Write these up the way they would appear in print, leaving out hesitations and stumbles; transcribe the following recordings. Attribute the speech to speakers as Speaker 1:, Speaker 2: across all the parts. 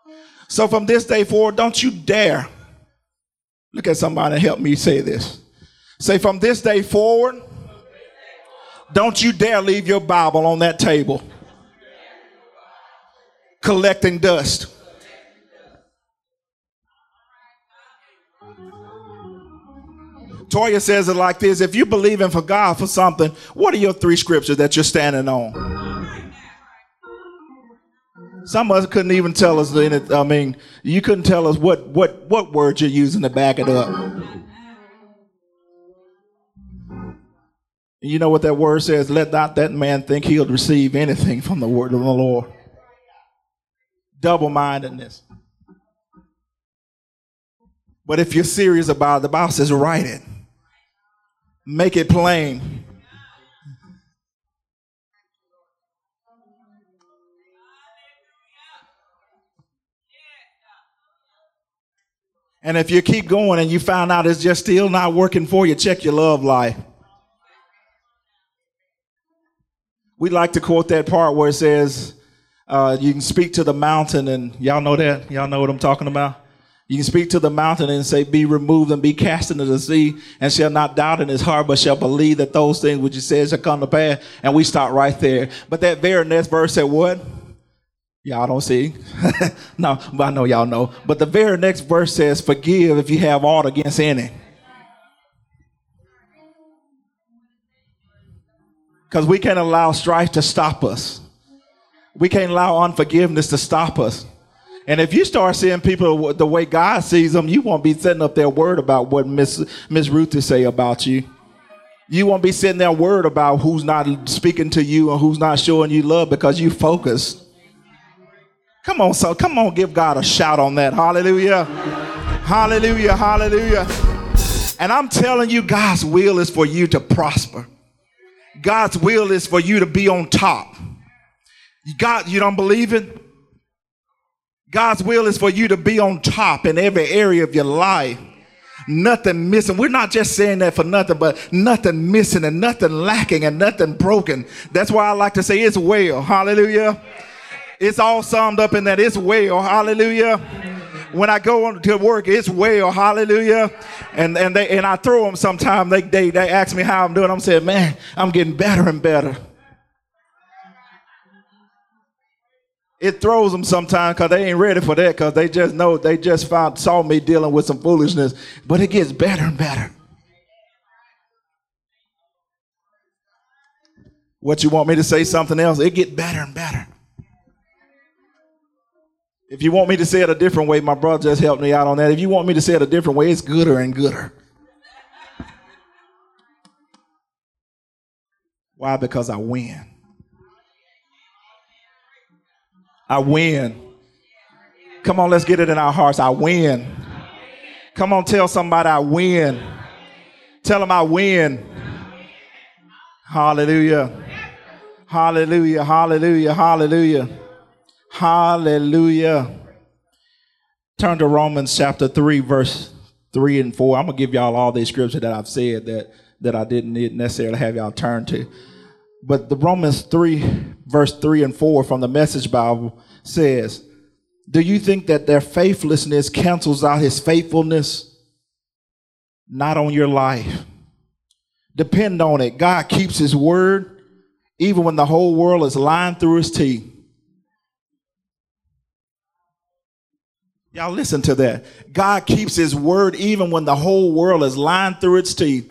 Speaker 1: So from this day forward, don't you dare. Look at somebody and help me say this. Say, from this day forward, don't you dare leave your Bible on that table collecting dust. Toya says it like this: if you believe in for God for something, what are your 3 scriptures that you're standing on? Some of us couldn't even tell us. You couldn't tell us what words you're using to back it up. You know what that word says? Let not that man think he'll receive anything from the word of the Lord. Double-mindedness. But if you're serious about it, the Bible says write it. Make it plain. And if you keep going and you find out it's just still not working for you, check your love life. We like to quote that part where it says, you can speak to the mountain, and y'all know that? Y'all know what I'm talking about? You can speak to the mountain and say, be removed and be cast into the sea, and shall not doubt in his heart, but shall believe that those things which he says shall come to pass. And we stop right there. But that very next verse said what? Y'all don't see. No, but I know y'all know. But the very next verse says, forgive if you have aught against any. Because we can't allow strife to stop us. We can't allow unforgiveness to stop us. And if you start seeing people the way God sees them, you won't be sitting up there worried about what Miss Ruth say about you. You won't be sitting there worried about who's not speaking to you and who's not showing you love, because you focused. Come on, give God a shout on that. Hallelujah. Hallelujah. Hallelujah. And I'm telling you, God's will is for you to prosper. God's will is for you to be on top. God, you don't believe it? God's will is for you to be on top in every area of your life. Nothing missing. We're not just saying that for nothing, but nothing missing and nothing lacking and nothing broken. That's why I like to say it's well. Hallelujah. It's all summed up in that it's well. Hallelujah. When I go to work, it's well. Hallelujah. And I throw them sometimes. They ask me how I'm doing. I'm saying, man, I'm getting better and better. It throws them sometimes because they ain't ready for that, because they just know, they just saw me dealing with some foolishness. But it gets better and better. What, you want me to say something else? It gets better and better. If you want me to say it a different way, my brother just helped me out on that. If you want me to say it a different way, it's gooder and gooder. Why? Because I win. I win. Come on, let's get it in our hearts. I win. Come on, tell somebody I win. Tell them I win. Hallelujah. Hallelujah. Hallelujah. Hallelujah. Hallelujah. Turn to Romans chapter 3, verse 3 and 4. I'm going to give y'all all these scriptures that I've said that I didn't necessarily have y'all turn to. But the Romans 3, verse 3 and 4 from the Message Bible says, do you think that their faithlessness cancels out his faithfulness? Not on your life. Depend on it. God keeps his word even when the whole world is lying through his teeth. Y'all listen to that. God keeps his word even when the whole world is lying through its teeth.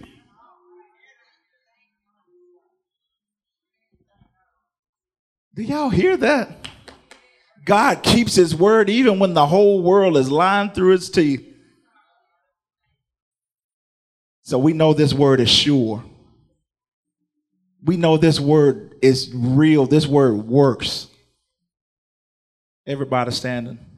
Speaker 1: Do y'all hear that? God keeps his word even when the whole world is lying through its teeth. So we know this word is sure. We know this word is real. This word works. Everybody standing.